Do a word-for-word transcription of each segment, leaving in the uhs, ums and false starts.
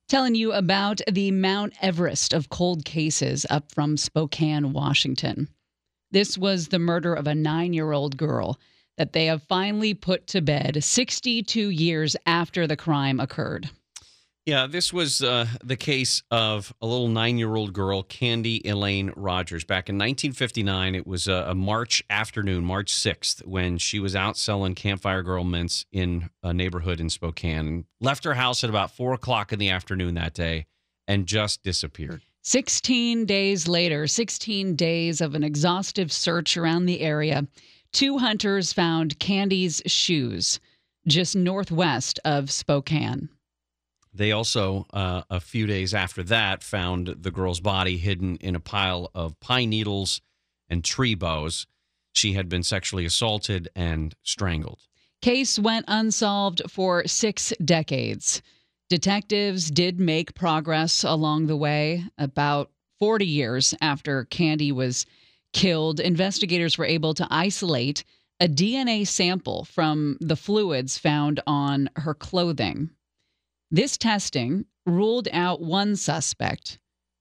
Telling you about the Mount Everest of cold cases up from Spokane, Washington. This was the murder of a nine-year-old girl that they have finally put to bed sixty-two years after the crime occurred. Yeah, this was uh, the case of a little nine-year-old girl, Candy Elaine Rogers. Back in nineteen fifty-nine, it was a, a March afternoon, March sixth, when she was out selling Campfire Girl mints in a neighborhood in Spokane. And left her house at about four o'clock in the afternoon that day and just disappeared. sixteen days later, sixteen days of an exhaustive search around the area, two hunters found Candy's shoes just northwest of Spokane. They also, uh, a few days after that, found the girl's body hidden in a pile of pine needles and tree boughs. She had been sexually assaulted and strangled. Case went unsolved for six decades. Detectives did make progress along the way. About forty years after Candy was killed, investigators were able to isolate a D N A sample from the fluids found on her clothing. This testing ruled out one suspect,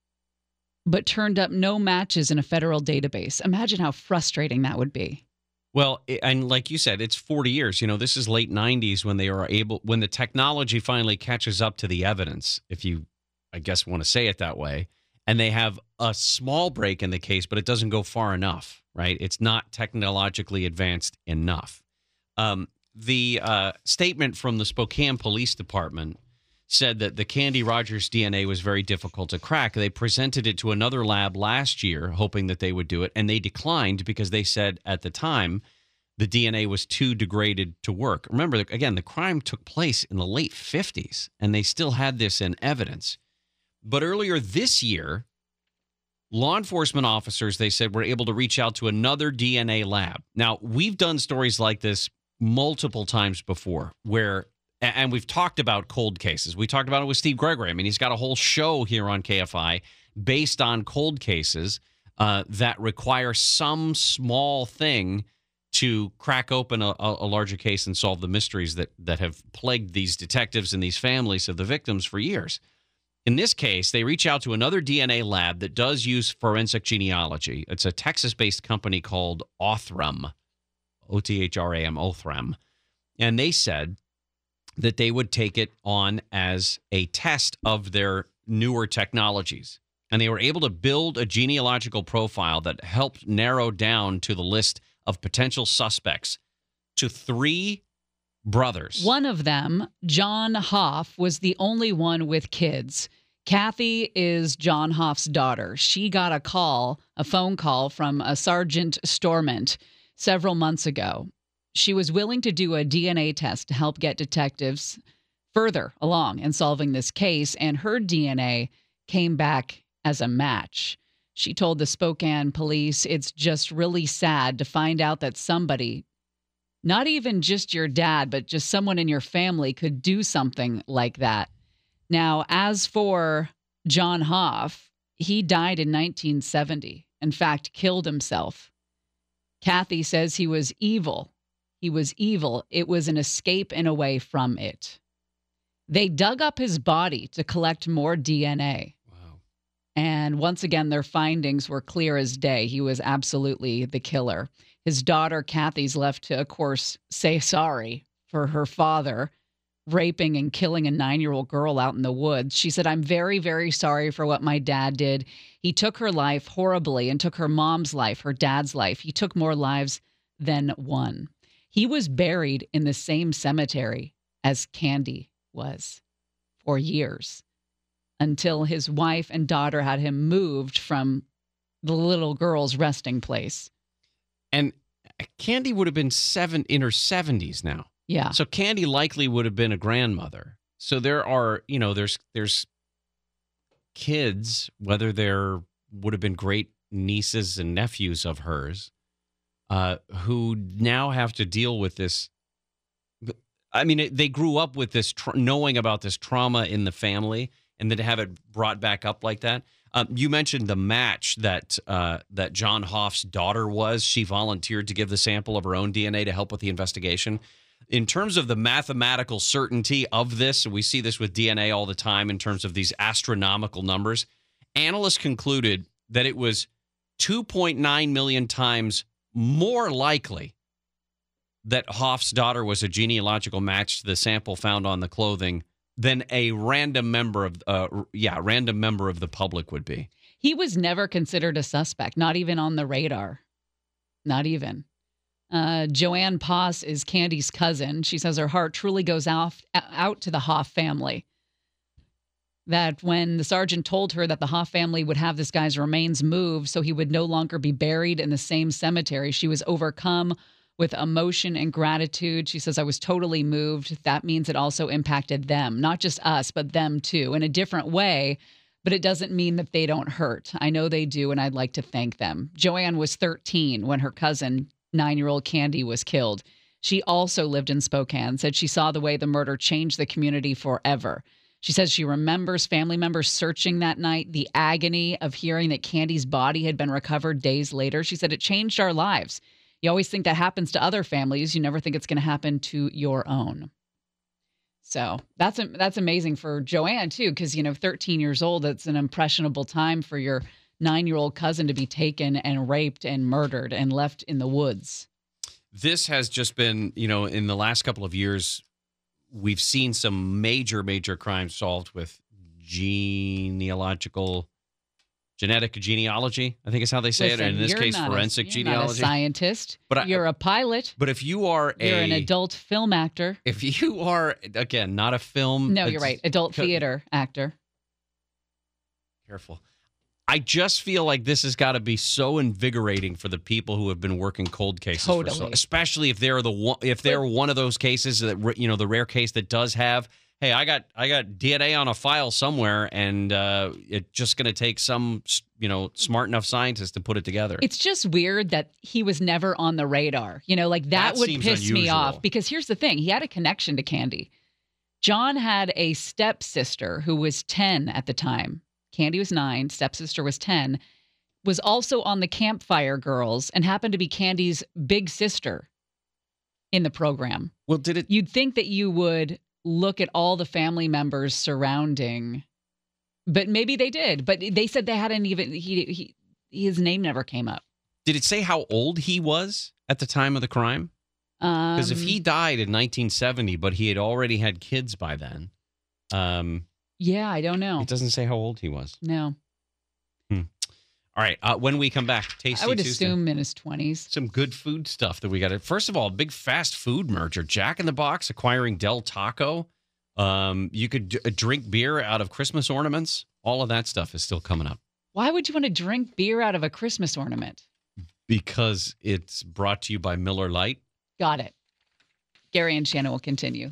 but turned up no matches in a federal database. Imagine how frustrating that would be. Well, and like you said, it's forty years. You know, this is late nineties when they are able, when the technology finally catches up to the evidence, if you, I guess, want to say it that way, and they have a small break in the case, but it doesn't go far enough, right? It's not technologically advanced enough. Um, the uh, statement from the Spokane Police Department said that the Candy Rogers D N A was very difficult to crack. They presented it to another lab last year, hoping that they would do it, and they declined because they said at the time the D N A was too degraded to work. Remember, again, the crime took place in the late fifties, and they still had this in evidence. But earlier this year, law enforcement officers, they said, were able to reach out to another D N A lab. Now, we've done stories like this multiple times before where, and we've talked about cold cases. We talked about it with Steve Gregory. I mean, he's got a whole show here on K F I based on cold cases uh, that require some small thing to crack open a, a larger case and solve the mysteries that, that have plagued these detectives and these families of the victims for years. In this case, they reach out to another D N A lab that does use forensic genealogy. It's a Texas-based company called Othram, O T H R A M, Othram. And they said that they would take it on as a test of their newer technologies. And they were able to build a genealogical profile that helped narrow down to the list of potential suspects to three brothers. One of them, John Hoff, was the only one with kids. Kathy is John Hoff's daughter. She got a call, a phone call from a Sergeant Stormont several months ago. She was willing to do a D N A test to help get detectives further along in solving this case, and her D N A came back as a match. She told the Spokane police, "It's just really sad to find out that somebody, not even just your dad, but just someone in your family, could do something like that." Now, as for John Hoff, he died in nineteen seventy. In fact, killed himself. Kathy says he was evil. He was evil. It was an escape and away from it. They dug up his body to collect more D N A. Wow. And once again, their findings were clear as day. He was absolutely the killer. His daughter, Kathy's left to, of course, say sorry for her father raping and killing a nine-year-old girl out in the woods. She said, "I'm very, very sorry for what my dad did. He took her life horribly and took her mom's life, her dad's life. He took more lives than one." He was buried in the same cemetery as Candy was for years until his wife and daughter had him moved from the little girl's resting place. And Candy would have been seven in her seventies now. Yeah. So Candy likely would have been a grandmother. So there are, you know, there's there's kids, whether they're would have been great nieces and nephews of hers, uh, who now have to deal with this. I mean, they grew up with this, tra- knowing about this trauma in the family, and then to have it brought back up like that. Um, you mentioned the match that uh, that John Hoff's daughter was. She volunteered to give the sample of her own D N A to help with the investigation. in terms of the mathematical certainty of this, and we see this with D N A all the time in terms of these astronomical numbers, analysts concluded that it was two point nine million times more likely that Hoff's daughter was a genealogical match to the sample found on the clothing than a random member of uh, yeah, random member of the public would be. He was never considered a suspect, not even on the radar. Not even. Uh, Joanne Poss is Candy's cousin. She says her heart truly goes out, out to the Hoff family. That when the sergeant told her that the Hoff family would have this guy's remains moved so he would no longer be buried in the same cemetery, she was overcome with emotion and gratitude. She says, I was totally moved. That means it also impacted them, not just us, but them too, in a different way. But it doesn't mean that they don't hurt. I know they do, and I'd like to thank them. Joanne was thirteen when her cousin, nine-year-old Candy, was killed. She also lived in Spokane, said she saw the way the murder changed the community forever. She says she remembers family members searching that night, the agony of hearing that Candy's body had been recovered days later. She said it changed our lives. You always think that happens to other families. You never think it's going to happen to your own. So that's that's amazing for Joanne, too, because, you know, thirteen years old, it's an impressionable time for your nine-year-old cousin to be taken and raped and murdered and left in the woods. This has just been, you know, in the last couple of years, we've seen some major, major crimes solved with genealogical, genetic genealogy, I think is how they say Listen, it. In this case, not forensic a, genealogy. You're not a scientist. But I, you're a pilot. But if you are a... You're an adult film actor. If you are, again, not a film... No, you're right. Adult theater actor. Careful. I just feel like this has got to be so invigorating for the people who have been working cold cases, Totally. for so, especially if they're the one, if they're but, one of those cases that, you know, the rare case that does have, hey, I got I got D N A on a file somewhere, and uh, it's just going to take some, you know, smart enough scientist to put it together. It's just weird that he was never on the radar. You know, like that, that would piss unusual. me off, because here's the thing: he had a connection to Candy. John had a stepsister who was ten at the time. Candy was nine, stepsister was ten, was also on the Campfire Girls and happened to be Candy's big sister in the program. Well, did it? You'd think that you would look at all the family members surrounding, but maybe they did. But they said they hadn't even, he, he his name never came up. Did it say how old he was at the time of the crime? Because Um, if he died in nineteen seventy, but he had already had kids by then, um, yeah, I don't know. it doesn't say how old he was. No. Hmm. All right. Uh, when we come back, Tasty I would Tuesday. assume in his twenties. Some good food stuff that we got. First of all, big fast food merger. Jack in the Box acquiring Del Taco. Um, you could d- drink beer out of Christmas ornaments. All of that stuff is still coming up. Why would you want to drink beer out of a Christmas ornament? Because it's brought to you by Miller Lite. Got it. Gary and Shannon will continue.